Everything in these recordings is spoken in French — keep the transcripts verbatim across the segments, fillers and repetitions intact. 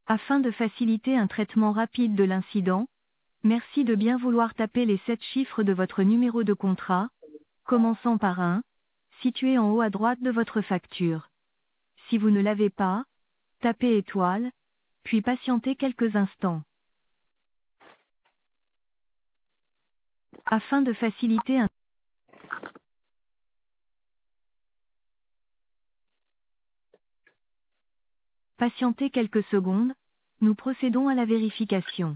Afin de faciliter un traitement rapide de l'incident, merci de bien vouloir taper les sept chiffres de votre numéro de contrat, commençant par un, situé en haut à droite de votre facture. Si vous ne l'avez pas, tapez étoile, puis patientez quelques instants. Afin de faciliter un patientez quelques secondes, nous procédons à la vérification.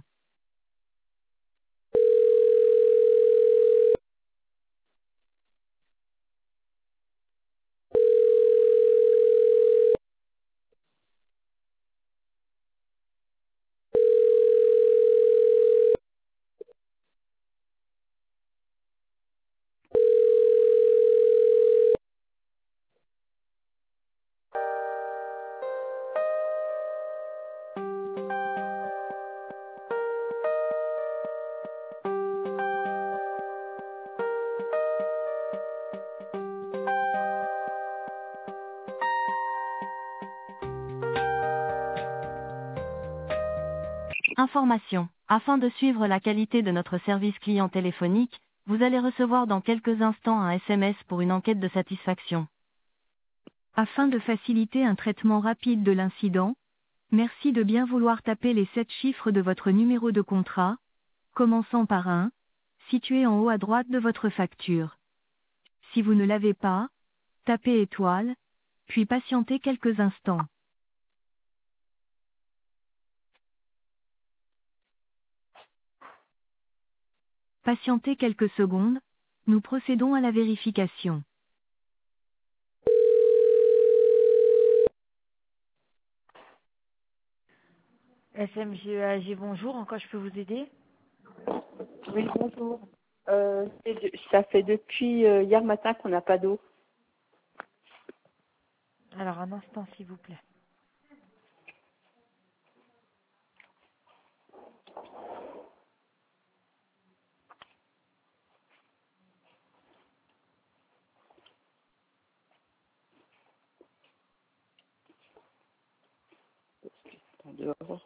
Information. Afin de suivre la qualité de notre service client téléphonique, vous allez recevoir dans quelques instants un S M S pour une enquête de satisfaction. Afin de faciliter un traitement rapide de l'incident, merci de bien vouloir taper les sept chiffres de votre numéro de contrat, commençant par un, situé en haut à droite de votre facture. Si vous ne l'avez pas, tapez étoile, puis patientez quelques instants. Patientez quelques secondes, nous procédons à la vérification. S M G E A G, bonjour, en quoi je peux vous aider? Oui, bonjour. Euh, c'est de- ça fait depuis euh, hier matin qu'on n'a pas d'eau. Alors un instant s'il vous plaît. En dehors.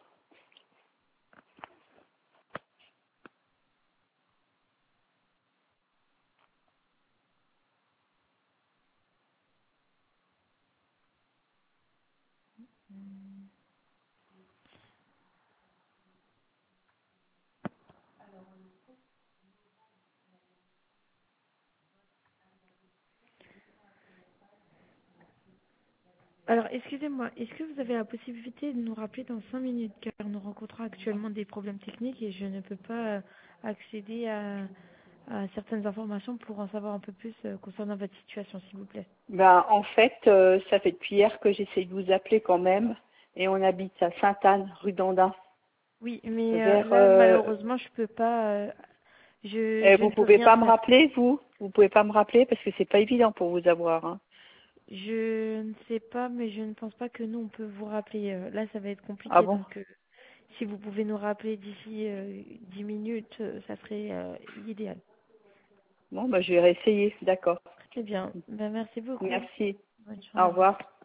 Alors excusez-moi, est-ce que vous avez la possibilité de nous rappeler dans cinq minutes car nous rencontrons actuellement des problèmes techniques et je ne peux pas euh, accéder à, à certaines informations pour en savoir un peu plus euh, concernant votre situation s'il vous plaît. Ben, en fait, euh, ça fait depuis hier que j'essaie de vous appeler quand même. Et on habite à Sainte-Anne, rue d'Andin. Oui, mais euh, Vers, là euh, malheureusement je peux pas, euh, je, eh, je vous ne peux pouvez rien pas me faire. rappeler, vous Vous pouvez pas me rappeler parce que c'est pas évident pour vous avoir. Hein. Je ne sais pas, mais je ne pense pas que nous on peut vous rappeler. Euh, là ça va être Ah compliqué bon donc euh, si vous pouvez nous rappeler d'ici euh, dix minutes, euh, ça serait euh, idéal. Bon, ben, je vais réessayer. D'accord. Très bien. Ben, merci beaucoup. Merci. Bonne Au journée, au revoir. revoir.